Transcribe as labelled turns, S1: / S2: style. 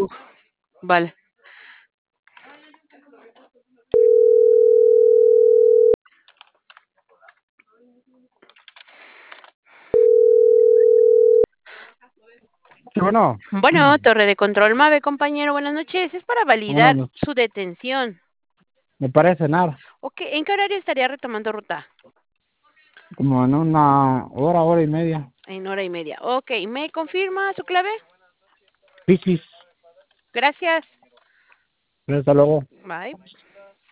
S1: Vale.
S2: Sí, bueno,
S1: Bueno, torre de control MAVE, compañero, buenas noches. Es para
S2: buenas
S1: validar
S2: noches.
S1: su detención.
S2: Me parece nada,
S1: Ok, ¿en qué horario estaría retomando ruta?
S2: como en una hora y media.
S1: En hora y media. Ok, ¿me confirma su clave?
S2: Piscis,
S1: Gracias.
S2: hasta luego.
S1: Bye.